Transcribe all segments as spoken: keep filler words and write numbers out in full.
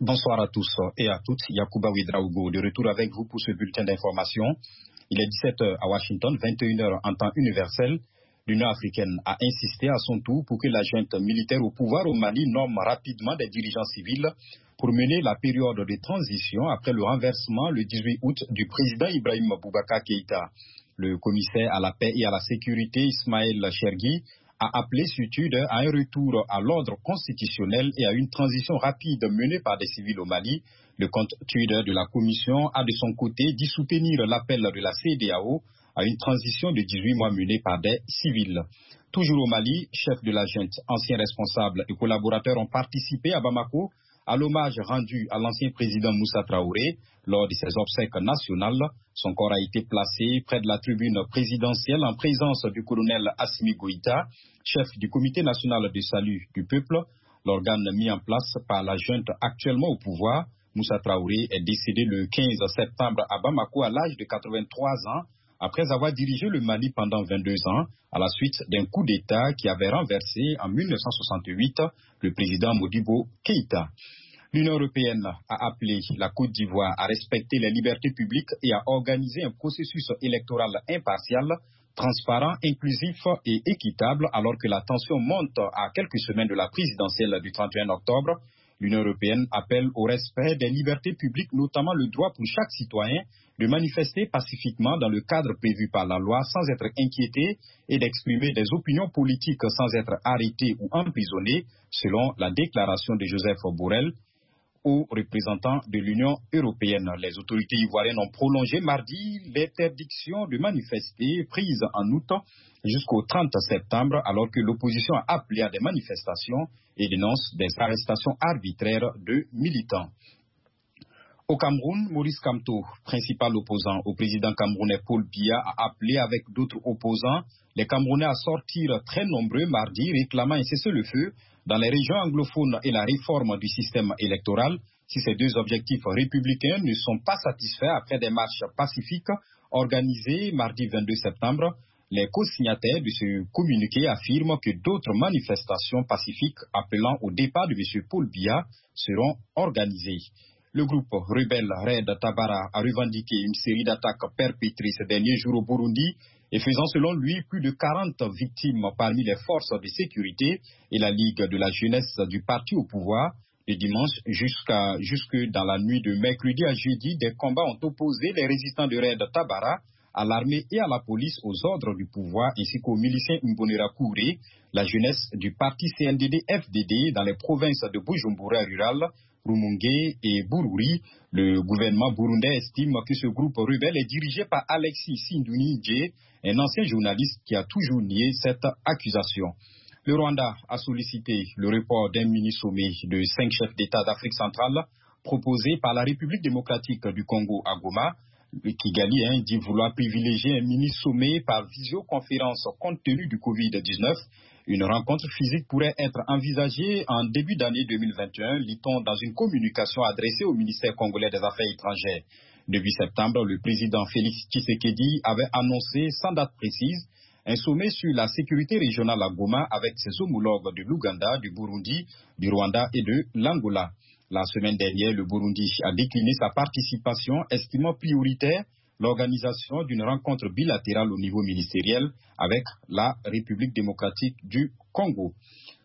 Bonsoir à tous et à toutes. Yacouba Ouedraogo, de retour avec vous pour ce bulletin d'information. Il est dix-sept heures à Washington, vingt et une heures en temps universel. L'Union africaine a insisté à son tour pour que la junte militaire au pouvoir au Mali nomme rapidement des dirigeants civils pour mener la période de transition après le renversement le dix-huit août du président Ibrahim Boubacar Keïta. Le commissaire à la paix et à la sécurité Ismaël Chergui a appelé Sud à un retour à l'ordre constitutionnel et à une transition rapide menée par des civils au Mali. Le compte Twitter de la commission a de son côté dit soutenir l'appel de la C E D E A O à une transition de dix-huit mois menée par des civils. Toujours au Mali, chefs de la junte, anciens responsables et collaborateurs ont participé à Bamako à l'hommage rendu à l'ancien président Moussa Traoré lors de ses obsèques nationales. Son corps a été placé près de la tribune présidentielle en présence du colonel Assimi Goïta, chef du comité national de salut du peuple, l'organe mis en place par la junte actuellement au pouvoir. Moussa Traoré est décédé le quinze septembre à Bamako à l'âge de quatre-vingt-trois ans, après avoir dirigé le Mali pendant vingt-deux ans, à la suite d'un coup d'État qui avait renversé en mille neuf cent soixante-huit le président Modibo Keïta. L'Union européenne a appelé la Côte d'Ivoire à respecter les libertés publiques et à organiser un processus électoral impartial, transparent, inclusif et équitable, alors que la tension monte à quelques semaines de la présidentielle du trente et un octobre. L'Union européenne appelle au respect des libertés publiques, notamment le droit pour chaque citoyen de manifester pacifiquement dans le cadre prévu par la loi sans être inquiété et d'exprimer des opinions politiques sans être arrêté ou emprisonné, selon la déclaration de Joseph Borrell aux représentants de l'Union européenne. Les autorités ivoiriennes ont prolongé mardi l'interdiction de manifester prise en août jusqu'au trente septembre, alors que l'opposition a appelé à des manifestations et dénonce des arrestations arbitraires de militants. Au Cameroun, Maurice Kamto, principal opposant au président camerounais Paul Biya, a appelé avec d'autres opposants les Camerounais à sortir très nombreux mardi, réclamant un cessez-le-feu dans les régions anglophones et la réforme du système électoral. Si ces deux objectifs républicains ne sont pas satisfaits après des marches pacifiques organisées mardi vingt-deux septembre, les co-signataires de ce communiqué affirment que d'autres manifestations pacifiques appelant au départ de M. Paul Biya seront organisées. Le groupe rebelle Red Tabara a revendiqué une série d'attaques perpétrées ces derniers jours au Burundi et faisant selon lui plus de quarante victimes parmi les forces de sécurité et la Ligue de la jeunesse du parti au pouvoir. Le dimanche jusqu'à jusque dans la nuit de mercredi à jeudi, des combats ont opposé les résistants de Red Tabara à l'armée et à la police aux ordres du pouvoir ainsi qu'aux miliciens Imbonerakure, la jeunesse du parti C N D D F D D dans les provinces de Bujumbura rural, Rumongue et Bururi. Le gouvernement burundais estime que ce groupe rebelle est dirigé par Alexis Sindouni Dje, un ancien journaliste qui a toujours nié cette accusation. Le Rwanda a sollicité le report d'un mini-sommet de cinq chefs d'État d'Afrique centrale proposé par la République démocratique du Congo à Goma. Kigali hein, dit vouloir privilégier un mini-sommet par visioconférence compte tenu du covid dix-neuf. Une rencontre physique pourrait être envisagée en début d'année deux mille vingt et un, lit-on dans une communication adressée au ministère congolais des Affaires étrangères. Début septembre, le président Félix Tshisekedi avait annoncé, sans date précise, un sommet sur la sécurité régionale à Goma avec ses homologues de l'Ouganda, du Burundi, du Rwanda et de l'Angola. La semaine dernière, le Burundi a décliné sa participation, estimant prioritaire l'organisation d'une rencontre bilatérale au niveau ministériel avec la République démocratique du Congo.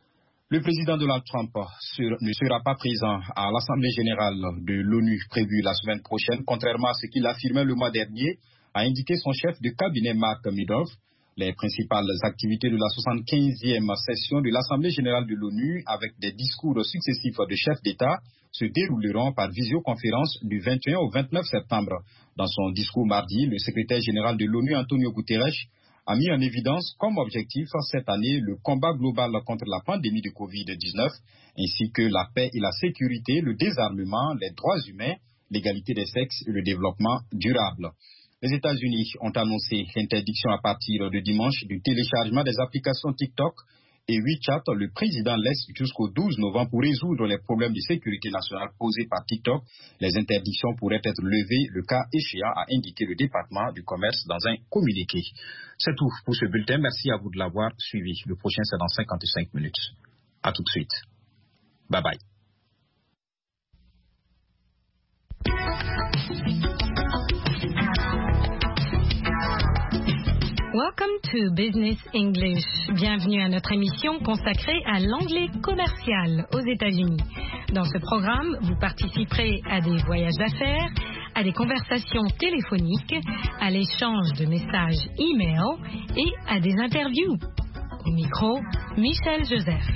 Le président Donald Trump sur, ne sera pas présent à l'Assemblée générale de l'ONU prévue la semaine prochaine, contrairement à ce qu'il affirmait le mois dernier, a indiqué son chef de cabinet Mark Meadows. Les principales activités de la soixante-quinzième session de l'Assemblée générale de l'ONU, avec des discours successifs de chefs d'État, se dérouleront par visioconférence du vingt et un au vingt-neuf septembre. Dans son discours mardi, le secrétaire général de l'ONU, Antonio Guterres, a mis en évidence comme objectif cette année le combat global contre la pandémie de covid dix-neuf, ainsi que la paix et la sécurité, le désarmement, les droits humains, l'égalité des sexes et le développement durable. Les États-Unis ont annoncé l'interdiction à partir de dimanche du téléchargement des applications TikTok et WeChat. Le président laisse jusqu'au douze novembre pour résoudre les problèmes de sécurité nationale posés par TikTok. Les interdictions pourraient être levées le cas échéant, a indiqué le département du commerce dans un communiqué. C'est tout pour ce bulletin. Merci à vous de l'avoir suivi. Le prochain, c'est dans cinquante-cinq minutes. À tout de suite. Bye bye. Welcome to Business English. Bienvenue à notre émission consacrée à l'anglais commercial aux États-Unis. Dans ce programme, vous participerez à des voyages d'affaires, à des conversations téléphoniques, à l'échange de messages e-mail et à des interviews. Au micro, Michel Joseph.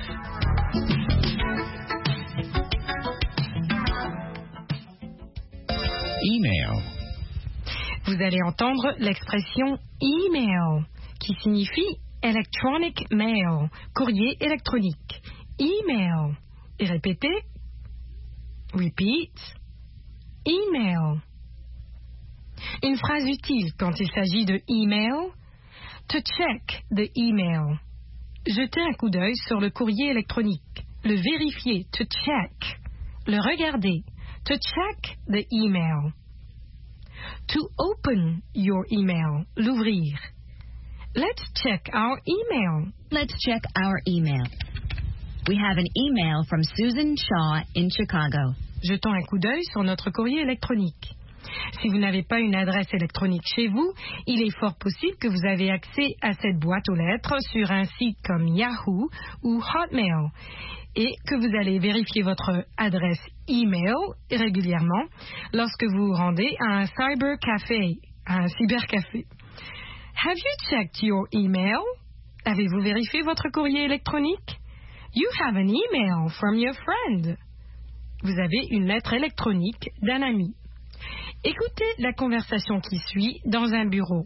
Email. Vous allez entendre l'expression email, qui signifie electronic mail, courrier électronique. Email. Et répétez. Repeat. Email. Une phrase utile quand il s'agit de email. To check the email. Jeter un coup d'œil sur le courrier électronique. Le vérifier. To check. Le regarder. To check the email. To open your email, l'ouvrir. Let's check our email. Let's check our email. We have an email from Susan Shaw in Chicago. Jetons un coup d'œil sur notre courrier électronique. Si vous n'avez pas une adresse électronique chez vous, il est fort possible que vous avez accès à cette boîte aux lettres sur un site comme Yahoo ou Hotmail et que vous allez vérifier votre adresse email régulièrement lorsque vous vous rendez à un cybercafé, à un cybercafé. Have you checked your email? Avez-vous vérifié votre courrier électronique? You have an email from your friend. Vous avez une lettre électronique d'un ami. Écoutez la conversation qui suit dans un bureau.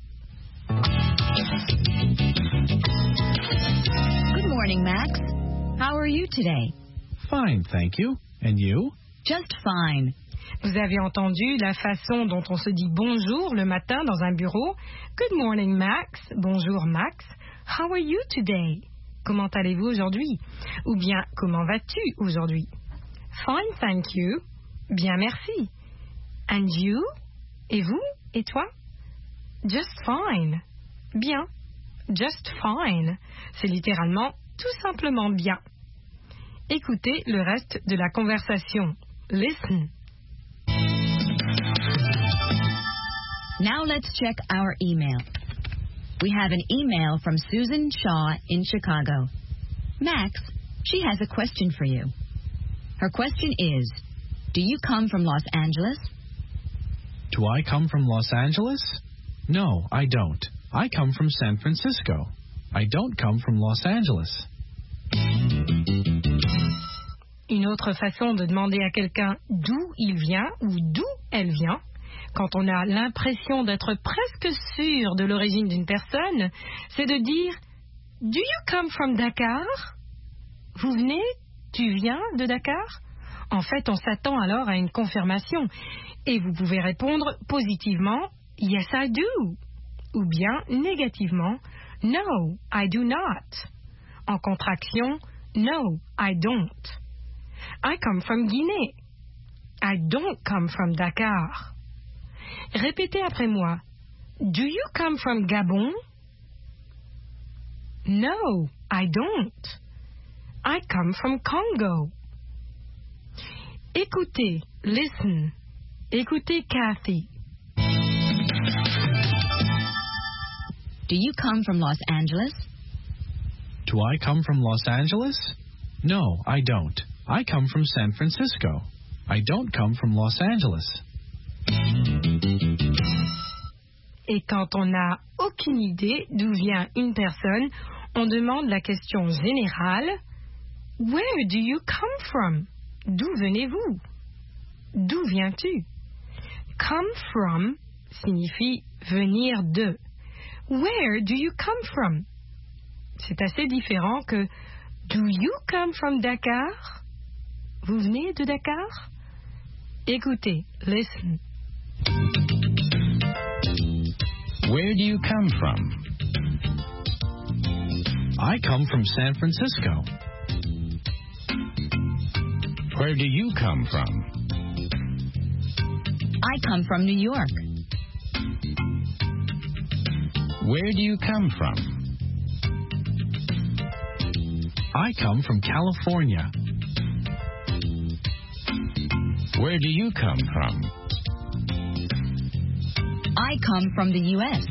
Good morning, Max. How are you today? Fine, thank you. And you? Just fine. Vous avez entendu la façon dont on se dit bonjour le matin dans un bureau. Good morning, Max. Bonjour, Max. How are you today? Comment allez-vous aujourd'hui? Ou bien, comment vas-tu aujourd'hui? Fine, thank you. Bien, merci. And you? Et vous? Et toi? Just fine. Bien. Just fine. C'est littéralement tout simplement bien. Écoutez le reste de la conversation. Listen. Now let's check our email. We have an email from Susan Shaw in Chicago. Max, she has a question for you. Her question is, do you come from Los Angeles? Do I come from Los Angeles? No, I don't. I come from San Francisco. I don't come from Los Angeles. Une autre façon de demander à quelqu'un d'où il vient ou d'où elle vient, quand on a l'impression d'être presque sûr de l'origine d'une personne, c'est de dire « Do you come from Dakar ?» Vous venez? Tu viens de Dakar? En fait, on s'attend alors à une confirmation et vous pouvez répondre positivement « Yes, I do » ou bien négativement « No, I do not ». En contraction « No, I don't ». I come from Guinée. I don't come from Dakar. Répétez après moi. Do you come from Gabon? No, I don't. I come from Congo. Écoutez, listen. Écoutez Kathy. Do you come from Los Angeles? Do I come from Los Angeles? No, I don't. I come from San Francisco. I don't come from Los Angeles. Et quand on n'a aucune idée d'où vient une personne, on demande la question générale « Where do you come from ?» D'où venez-vous? D'où viens-tu? Come from signifie venir de. Where do you come from? C'est assez différent que Do you come from Dakar? Vous venez de Dakar? Écoutez, listen. Where do you come from? I come from San Francisco. Where do you come from? I come from New York. Where do you come from? I come from California. Where do you come from? I come from the U S.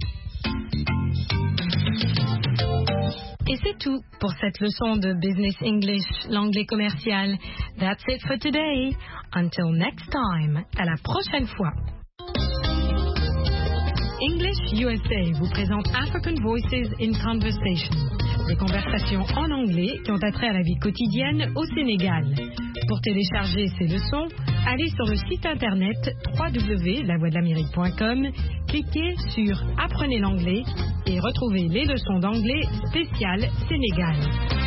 Et c'est tout pour cette leçon de Business English, l'anglais commercial. That's it for today. Until next time. À la prochaine fois. English U S A vous présente African Voices in Conversation. Des conversations en anglais qui ont attrait à la vie quotidienne au Sénégal. Pour télécharger ces leçons, allez sur le site internet w w w point la voix de l'amérique point com, cliquez sur Apprenez l'anglais et retrouvez les leçons d'anglais spéciales Sénégal.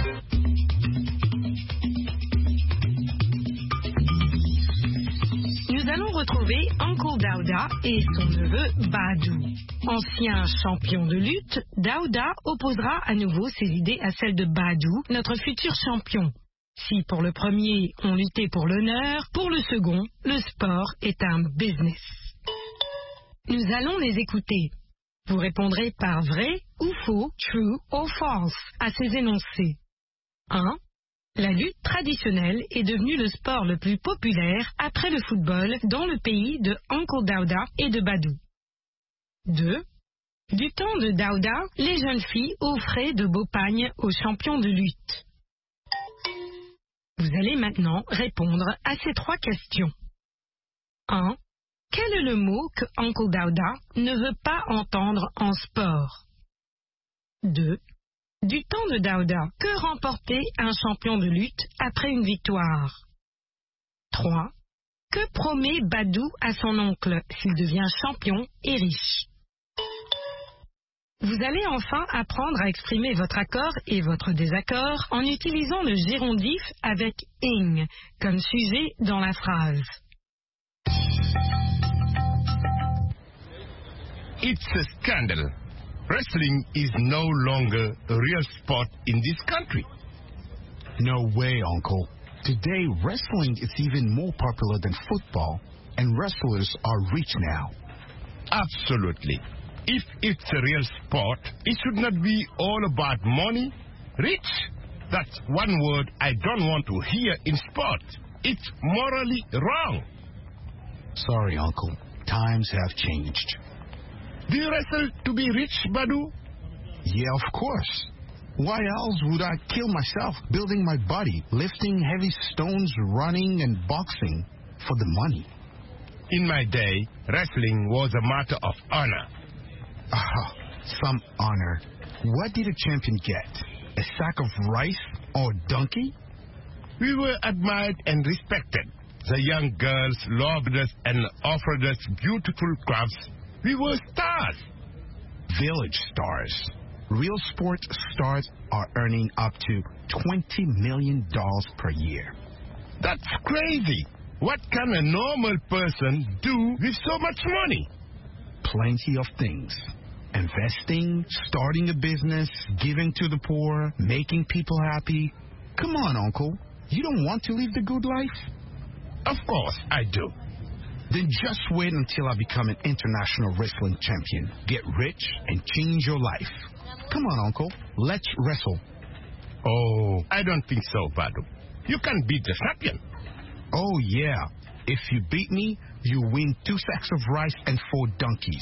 Nous allons retrouver Uncle Daouda et son neveu Badou. Ancien champion de lutte, Daouda opposera à nouveau ses idées à celles de Badou, notre futur champion. Si pour le premier, on luttait pour l'honneur, pour le second, le sport est un business. Nous allons les écouter. Vous répondrez par vrai ou faux, true or false, à ces énoncés. un. La lutte traditionnelle est devenue le sport le plus populaire après le football dans le pays de Uncle Daouda et de Badou. deux. Du temps de Daouda, les jeunes filles offraient de beaux pagnes aux champions de lutte. Vous allez maintenant répondre à ces trois questions. un. Quel est le mot que Uncle Daouda ne veut pas entendre en sport? deux. Du temps de Daouda, que remportait un champion de lutte après une victoire? trois. Que promet Badou à son oncle s'il devient champion et riche? Vous allez enfin apprendre à exprimer votre accord et votre désaccord en utilisant le gérondif avec ing comme sujet dans la phrase. It's a scandal. Wrestling is no longer a real sport in this country. No way, Uncle. Today, wrestling is even more popular than football, and wrestlers are rich now. Absolutely. If it's a real sport, it should not be all about money. Rich? That's one word I don't want to hear in sport. It's morally wrong. Sorry, Uncle. Times have changed. Do you wrestle to be rich, Badou? Yeah, of course. Why else would I kill myself building my body, lifting heavy stones, running and boxing for the money? In my day, wrestling was a matter of honor. Ah, some honor. What did a champion get? A sack of rice or a donkey? We were admired and respected. The young girls loved us and offered us beautiful crafts. We were stars. Village stars. Real sports stars are earning up to twenty million dollars per year. That's crazy. What can a normal person do with so much money? Plenty of things. Investing, starting a business, giving to the poor, making people happy. Come on, Uncle. You don't want to live the good life? Of course I do. Then just wait until I become an international wrestling champion. Get rich and change your life. Come on, Uncle. Let's wrestle. Oh, I don't think so, Badou. You can beat the champion. Oh, yeah. If you beat me, you win two sacks of rice and four donkeys.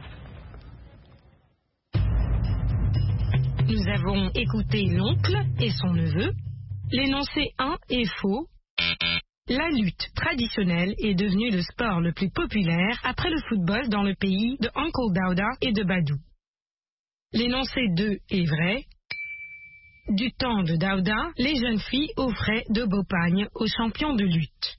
Nous avons écouté l'oncle et son neveu. L'énoncé un est faux. La lutte traditionnelle est devenue le sport le plus populaire après le football dans le pays de Uncle Daouda et de Badou. L'énoncé deux est vrai. Du temps de Daouda, les jeunes filles offraient de beaux pagnes aux champions de lutte.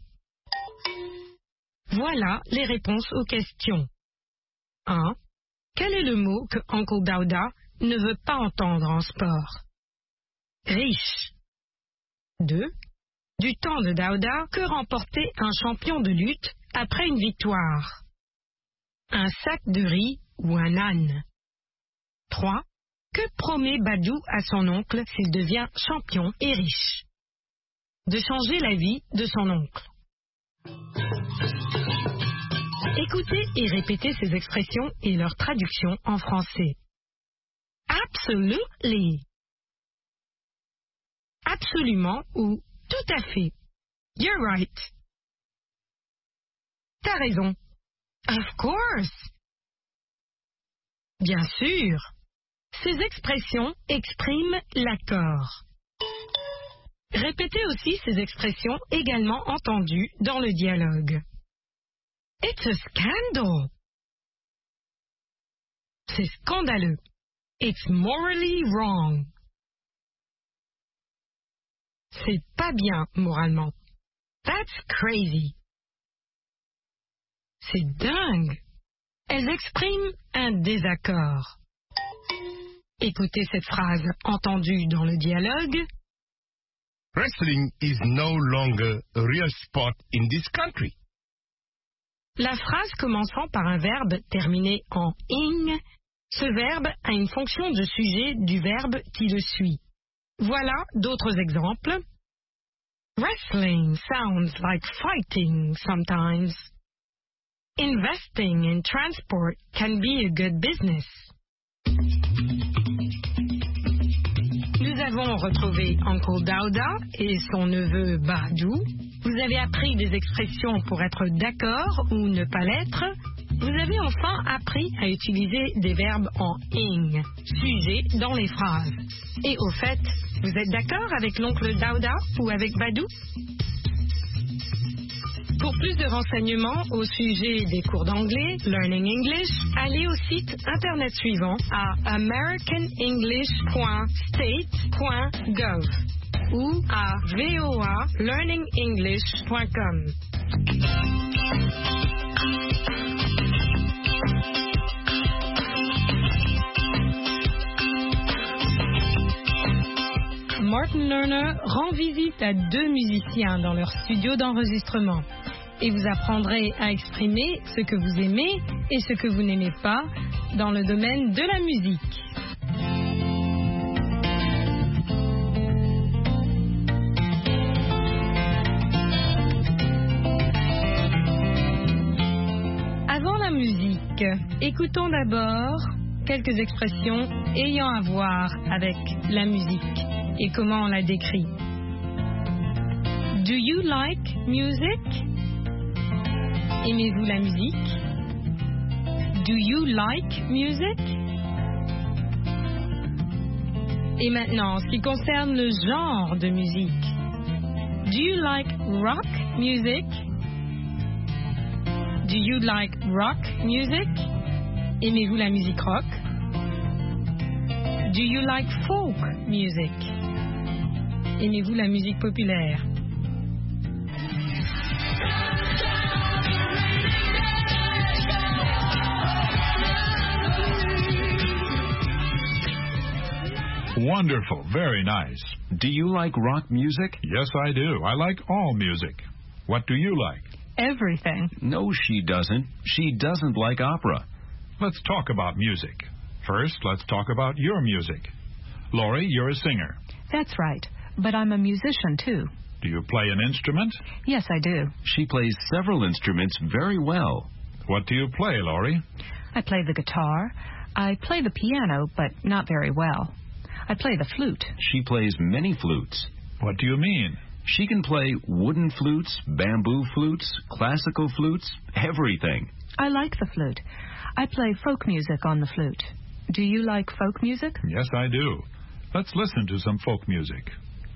Voilà les réponses aux questions. un. Quel est le mot que Uncle Daouda ne veut pas entendre en sport? Riche. deux. Du temps de Daouda, que remportait un champion de lutte après une victoire? Un sac de riz ou un âne? trois. Que promet Badou à son oncle s'il devient champion et riche? De changer la vie de son oncle. Écoutez et répétez ces expressions et leur traduction en français. Absolutely. Absolument ou tout à fait. You're right. t'as raison. Of course. Bien sûr. Ces expressions expriment l'accord. Répétez aussi ces expressions également entendues dans le dialogue. It's a scandal. C'est scandaleux. It's morally wrong. C'est pas bien moralement. That's crazy. C'est dingue. Elles expriment un désaccord. Écoutez cette phrase entendue dans le dialogue. Wrestling is no longer a real sport in this country. La phrase commençant par un verbe terminé en ing, ce verbe a une fonction de sujet du verbe qui le suit. Voilà d'autres exemples. Wrestling sounds like fighting sometimes. Investing in transport can be a good business. Nous avons retrouvé Uncle Dauda et son neveu Badou. Vous avez appris des expressions pour être d'accord ou ne pas l'être. Vous avez enfin appris à utiliser des verbes en ing, sujet, dans les phrases. Et au fait, vous êtes d'accord avec l'oncle Dauda ou avec Badou? Pour plus de renseignements au sujet des cours d'anglais, Learning English, allez au site internet suivant à american english point state point gov ou à voa learning english point com. Martin Lerner rend visite à deux musiciens dans leur studio d'enregistrement et vous apprendrez à exprimer ce que vous aimez et ce que vous n'aimez pas dans le domaine de la musique. Avant la musique, écoutons d'abord quelques expressions ayant à voir avec la musique et comment on la décrit. Do you like music? Aimez-vous la musique? Do you like music? Et maintenant, en ce qui concerne le genre de musique. Do you like rock music? Do you like rock music? Aimez-vous la musique rock? Do you like folk music? Aimez-vous la musique populaire? Wonderful, very nice. Do you like rock music? Yes, I do. I like all music. What do you like? Everything. No, she doesn't. She doesn't like opera. Let's talk about music. First, let's talk about your music. Laurie, you're a singer. That's right, but I'm a musician too. Do you play an instrument? Yes, I do. She plays several instruments very well. What do you play, Laurie? I play the guitar. I play the piano, but not very well. I play the flute. She plays many flutes. What do you mean? She can play wooden flutes, bamboo flutes, classical flutes, everything. I like the flute. I play folk music on the flute. Do you like folk music? Yes, I do. Let's listen to some folk music.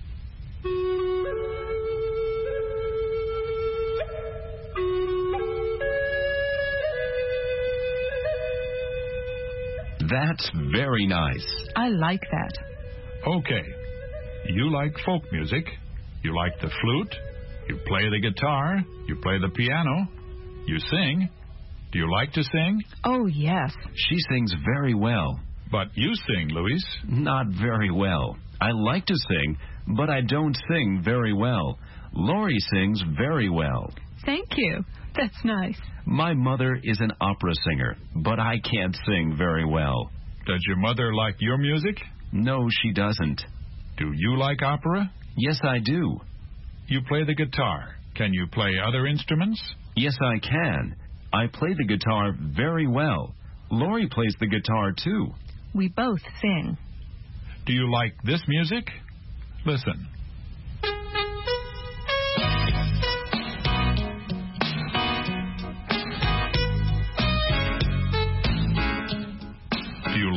That's very nice. I like that. Okay. You like folk music. You like the flute. You play the guitar. You play the piano. You sing. Do you like to sing? Oh, yes. She sings very well. But you sing, Louise. Not very well. I like to sing, but I don't sing very well. Laurie sings very well. Thank you. That's nice. My mother is an opera singer, but I can't sing very well. Does your mother like your music? No, she doesn't. Do you like opera? Yes, I do. You play the guitar. Can you play other instruments? Yes, I can. I play the guitar very well. Laurie plays the guitar, too. We both sing. Do you like this music? Listen.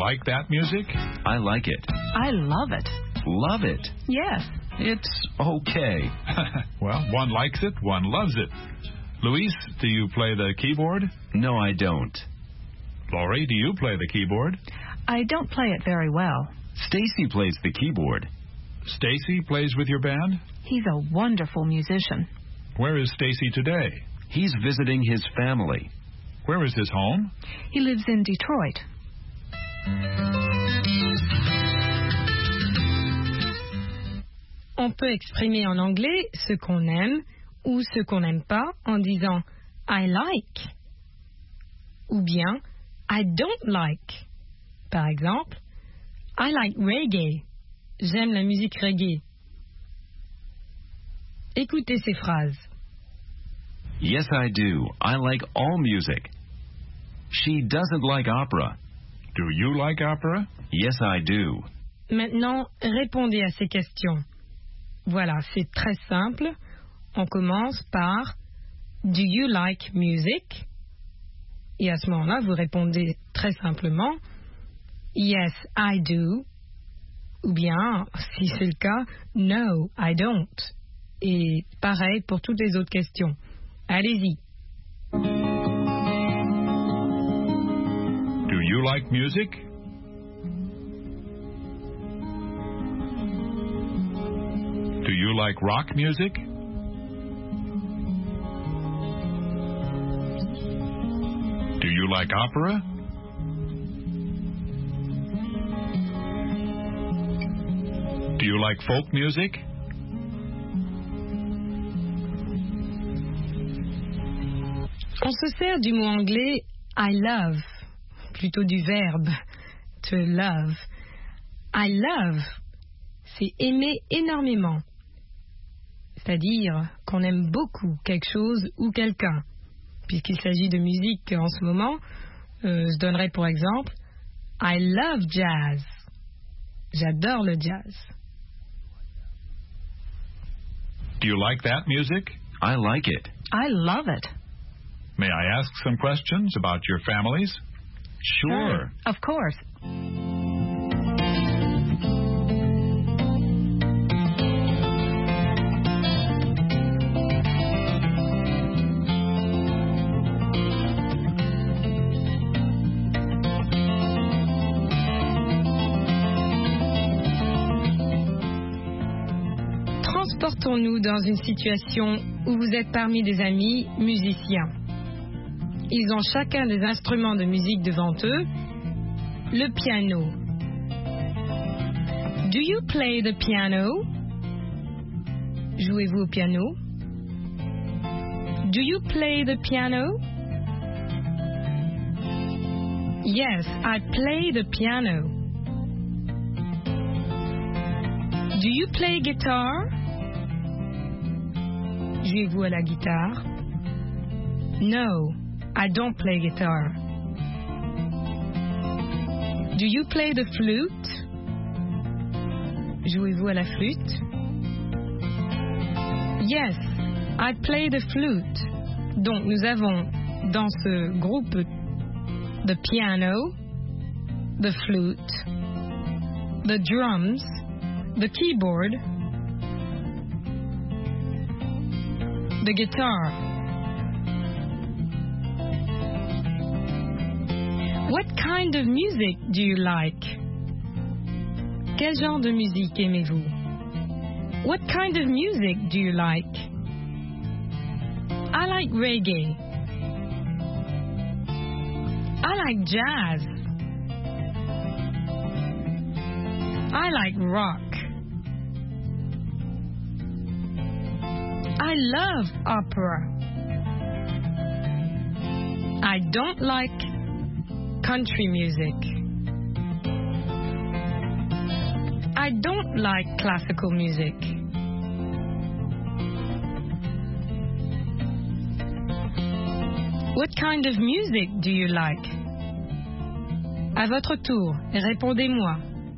like that music? I like it. I love it. Love it. Yes. It's okay. Well, one likes it, one loves it. Luis, do you play the keyboard? No, I don't. Laurie, do you play the keyboard? I don't play it very well. Stacy plays the keyboard. Stacy plays with your band? He's a wonderful musician. Where is Stacy today? He's visiting his family. Where is his home? He lives in Detroit. On peut exprimer en anglais ce qu'on aime ou ce qu'on n'aime pas en disant I like ou bien I don't like. Par exemple, I like reggae. J'aime la musique reggae. Écoutez ces phrases. Yes, I do. I like all music. She doesn't like opera. Do you like opera? Yes, I do. Maintenant, répondez à ces questions. Voilà, c'est très simple. On commence par Do you like music? Et à ce moment-là, vous répondez très simplement Yes, I do. Ou bien, si c'est le cas, No, I don't. Et pareil pour toutes les autres questions. Allez-y. Do you like music? Do you like rock music? Do you like opera? Do you like folk music? On se sert du mot anglais I love, plutôt du verbe to love. I love, c'est aimer énormément. C'est-à-dire qu'on aime beaucoup quelque chose ou quelqu'un. Puisqu'il s'agit de musique en ce moment, euh, je donnerai pour exemple I love jazz. J'adore le jazz. Do you like that music? I like it. I love it. May I ask some questions about your families? Sure. Of course. Transportons-nous dans une situation où vous êtes parmi des amis musiciens. Ils ont chacun des instruments de musique devant eux. Le piano. Do you play the piano? Jouez-vous au piano? Do you play the piano? Yes, I play the piano. Do you play guitar? Jouez-vous à la guitare? No, I don't play guitar. Do you play the flute? Jouez-vous à la flûte? Yes, I play the flute. Donc nous avons dans ce groupe the piano, the flute, the drums, the keyboard, the guitar. What kind of music do you like? Quel genre de musique aimez-vous? What kind of music do you like? I like reggae. I like jazz. I like rock. I love opera. I don't like country music. I don't like classical music. What kind of music do you like? À votre tour, répondez-moi.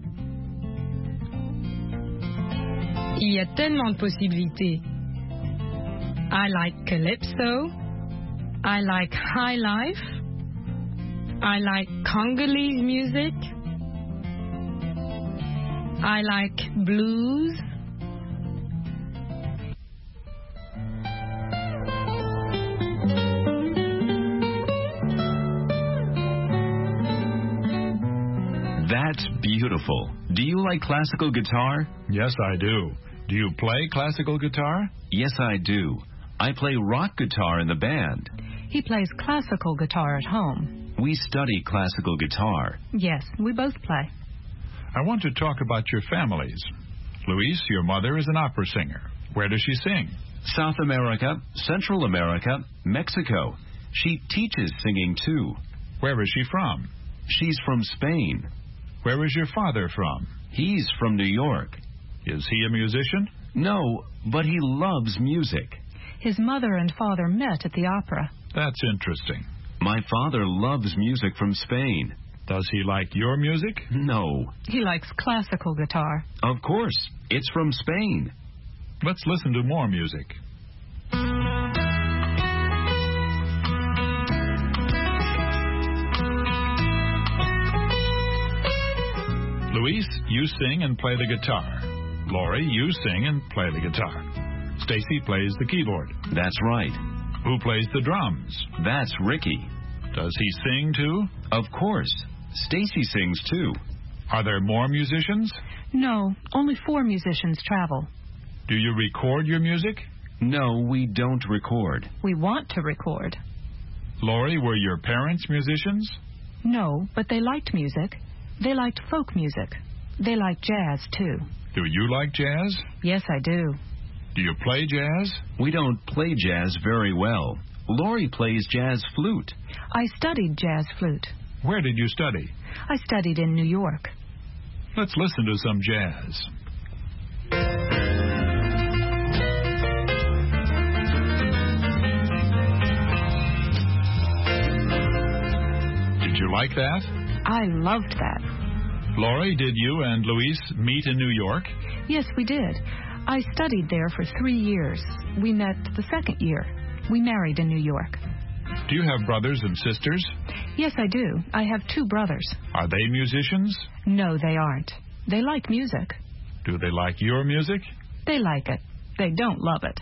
Il y a tellement de possibilités. I like calypso. I like high life. I like Congolese music. I like blues. That's beautiful. Do you like classical guitar? Yes, I do. Do you play classical guitar? Yes, I do. I play rock guitar in the band. He plays classical guitar at home. We study classical guitar. Yes, we both play. I want to talk about your families. Luis, your mother is an opera singer. Where does she sing? South America, Central America, Mexico. She teaches singing too. Where is she from? She's from Spain. Where is your father from? He's from New York. Is he a musician? No, but he loves music. His mother and father met at the opera. That's interesting. My father loves music from Spain. Does he like your music? No. He likes classical guitar. Of course. It's from Spain. Let's listen to more music. Luis, you sing and play the guitar. Lori, you sing and play the guitar. Stacy plays the keyboard. That's right. Who plays the drums? That's Ricky. Does he sing too? Of course. Stacy sings too. Are there more musicians? No, only four musicians travel. Do you record your music? No, we don't record. We want to record. Lori, were your parents musicians? No, but they liked music. They liked folk music. They like jazz too. Do you like jazz? Yes, I do. Do you play jazz? We don't play jazz very well. Lori plays jazz flute. I studied jazz flute. Where did you study? I studied in New York. Let's listen to some jazz. Did you like that? I loved that. Lori, did you and Luis meet in New York? Yes, we did. I studied there for three years. We met the second year. We married in New York. Do you have brothers and sisters? Yes, I do. I have two brothers. Are they musicians? No, they aren't. They like music. Do they like your music? They like it. They don't love it.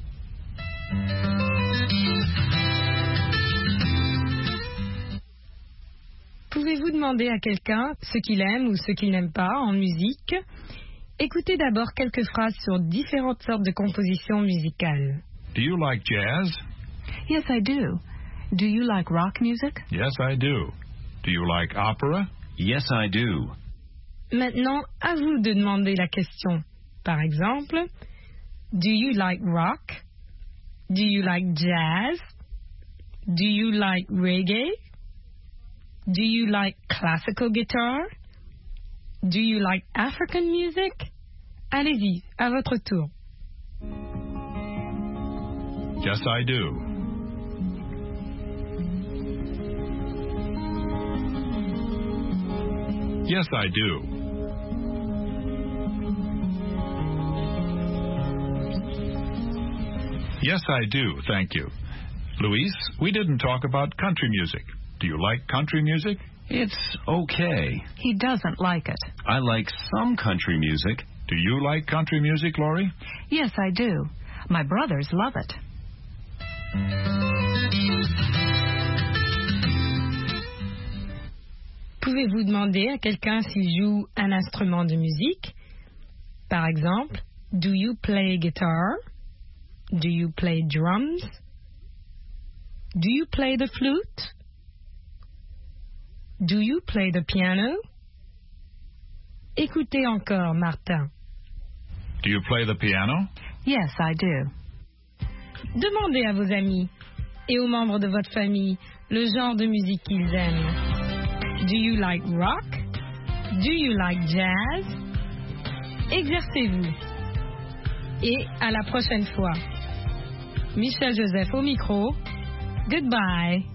Pouvez-vous demander à quelqu'un ce qu'il aime ou ce qu'il n'aime pas en musique? Écoutez d'abord quelques phrases sur différentes sortes de compositions musicales. Do you like jazz? Yes, I do. Do you like rock music? Yes, I do. Do you like opera? Yes, I do. Maintenant, à vous de demander la question. Par exemple, do you like rock? Do you like jazz? Do you like reggae? Do you like classical guitar? Do you like African music? Allez-y, à votre tour. Yes, I do. Yes, I do. Yes, I do, thank you. Luis, we didn't talk about country music. Do you like country music? It's okay. He doesn't like it. I like some country music. Do you like country music, Lori? Yes, I do. My brothers love it. Pouvez-vous demander à quelqu'un s'il joue un instrument de musique? Par exemple, do you play guitar? Do you play drums? Do you play the flute? Do you play the piano? Écoutez encore, Martin. Do you play the piano? Yes, I do. Demandez à vos amis et aux membres de votre famille le genre de musique qu'ils aiment. Do you like rock? Do you like jazz? Exercez-vous. Et à la prochaine fois. Michel Joseph au micro. Goodbye.